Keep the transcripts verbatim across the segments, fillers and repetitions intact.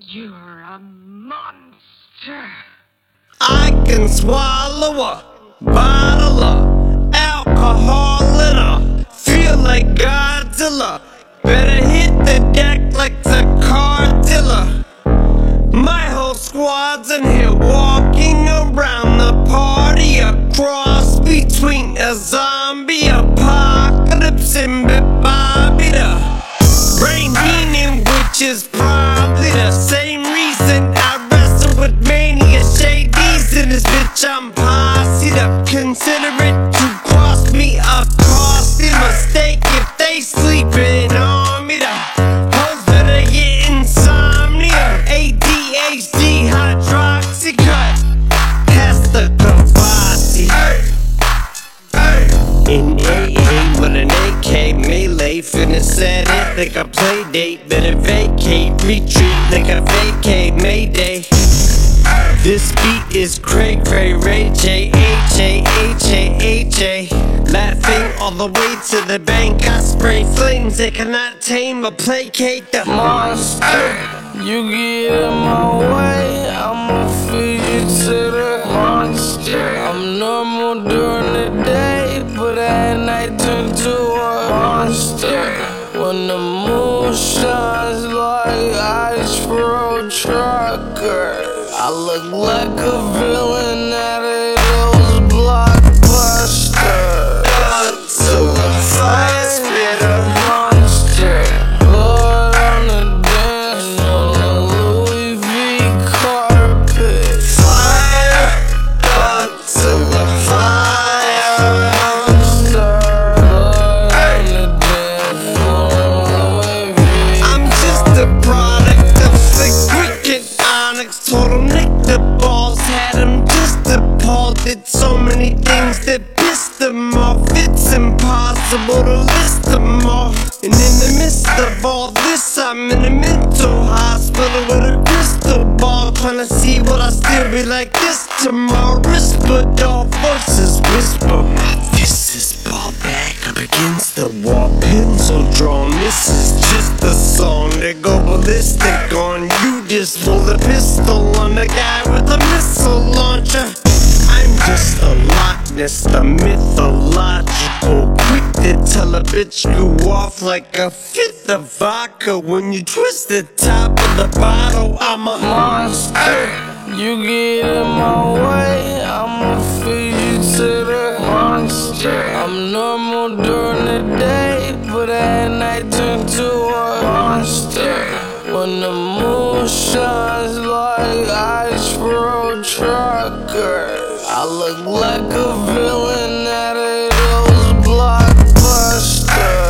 You're a monster. I can swallow a bottle of alcohol in a feel like Godzilla. Better hit the deck like the car dealer. My whole squad's in here walking around the party, a cross between a zombie apocalypse and Bobby the brain meaning, which is probably the same reason I wrestle with mania shadies in this bitch. I'm posse up, consider it to cross me a costly mistake if they sleeping on me. The hoes better get insomnia, A D H D, hydroxycut, pass the Kavasi. In A A with an A K melee, finna set it like a play date. Better vacate, retreat like a vacate Mayday. This beat is Cray Cray Ray J H A H A H A. Laughing all the way to the bank, I spray flames they cannot tame or placate the monster. You get in my way, I'ma feed you to the monster. I'm normal during the day, but at night turn to a monster. When the moon shines like ice road truckers, I look like a villain out of those blockbusters. To the fire spitter, Monster, blood on the dance on the Louis V carpet. fire, blood to the fire. Monster, blood on the dance on the Louis V. I'm just a product of slick wicked onyx. Told him nick the balls, had him just appalled. Did so many things that pissed him off. It's impossible to list them all. And in the midst of all this, I'm in a mental hospital with a crystal ball, trying to see what I still be like this tomorrow. Whisper, all voices whisper. My fist is ball back up against the wall, pencil drawn. This is just a song that go ballistic on you. Just roll the pistol on the guy with a missile launcher. I'm just a Loch Ness, the mythological, quick to tell a bitch you off like a fifth of vodka. When you twist the top of the bottle, I'm a Monster, you get in my way, I'ma feed you to the monster. I'm normal during the day, but at night turn to a monster. When the moon shines like ice road truckers, I look like a villain out of those blockbusters.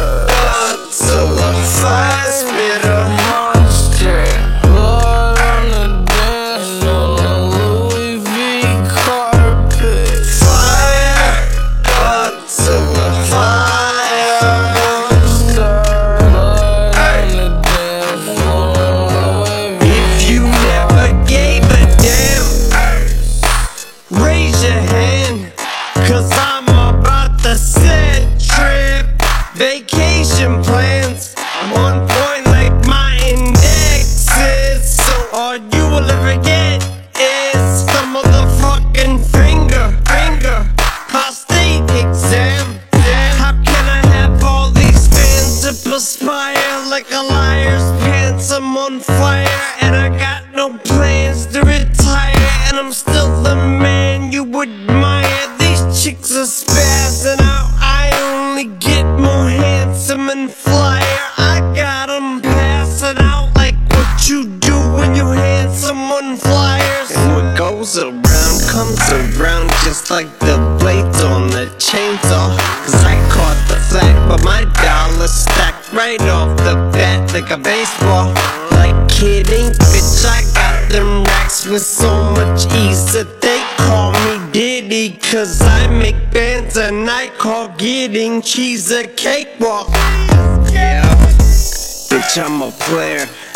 to the fire spitter. Monster, blood on the dance on the Louis V carpet. Fire, blood to the fire. Monster, blood on the dance on the Louis V. If you never gave a damn, raise your hand, cause I'm about to set trip. Vacation plans, I'm on point like my indexes. So all you will ever get is the motherfucking finger, finger, prostate exam. How can I have all these fans to perspire like a liar's pants? I'm on fire and I got no plans to retire, and I'm still the man you admire. These chicks are spazzing out, I only get more handsome and flyer. I got 'em passing out like what you do when you hand someone flyers. And what goes around comes around, just like the blades on the chainsaw. Cause I caught the flag, but my dollar stacked right off the bat like a baseball. Like kidding, bitch, I got them racks with so much ease that they call me Diddy. Cause I make bands and I call getting cheese a cakewalk. Yeah, bitch, I'm a player.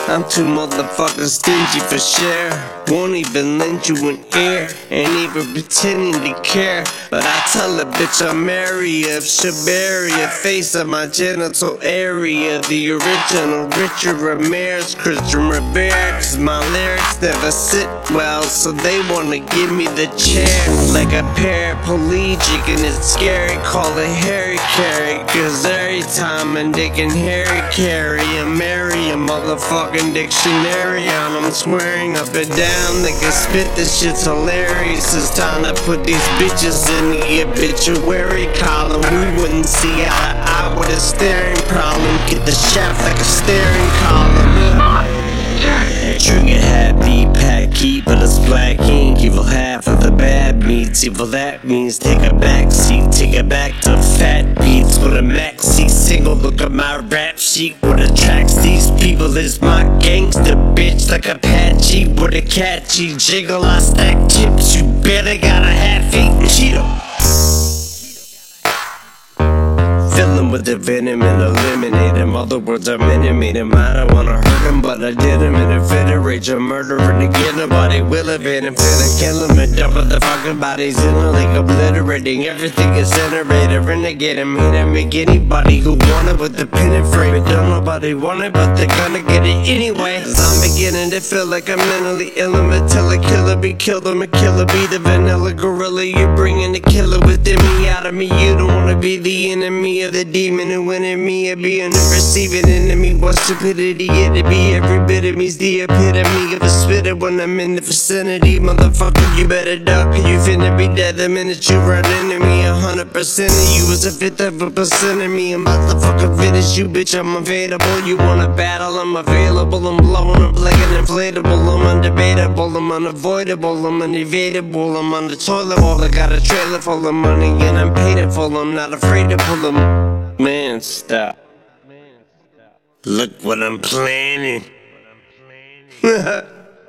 I'm too motherfucking stingy for share. Won't even lend you an ear, ain't even pretending to care. But I tell a bitch I'm Mary of Shabaria, face of my genital area. The original Richard Ramirez, Christian Rivera. Cause my lyrics never sit well, so they wanna give me the chair. Like a paraplegic and it's scary, call it Harry Carry. Cause every time a dick and Harry carry, I marry a motherfucking dictionary on them, swearing up and down. Nigga spit, this shit's hilarious. It's time to put these bitches in the obituary column. We wouldn't see eye to eye with a staring problem. Get the shaft like a staring column. Trigger happy, pack keep, but it's black ink. Evil half of the bad meats. Evil that means take a back seat, take it back to fat beats with a maxi single. Look at my rap sheet, what attracts these people is my gangster bitch. Like Apache with a catchy jiggle. I stack chips, you better got a half-eaten Cheeto. Fill him with the venom and eliminate him. Other words, I'm intimate him. I don't wanna hurt him, but I did him in a fit of rage. I'm murdering again, nobody will evade him. Finna kill him and dump the fucking bodies in a lake, obliterating everything incinerator. Renegade him, hit him, make anybody who want it with the pin and frame it. Don't nobody want it, but they're gonna get it anyway. Cause I'm beginning to feel like I'm mentally ill. I'm until a killer be killed, I'm a killer be the vanilla gorilla. You're bringing the killer within me out of me. You don't wanna be the enemy of the demon who wanted me to be an receiving enemy. What stupidity it'd be. Every bit of me's the epitome of a spitter when I'm in the vicinity. Motherfucker, you better duck, you finna be dead the minute you run into me. A hundred percent of you is a fifth of a percent of me. I'm about to fucking finish you, bitch, I'm available. You wanna battle, I'm available. I'm blowing up like an inflatable. I'm undebatable, I'm unavoidable, I'm unevadable. I'm on the toilet bowl, I got a trailer full of money and I'm paid it full. I'm not afraid to pull them. Man, stop. Look what I'm planning.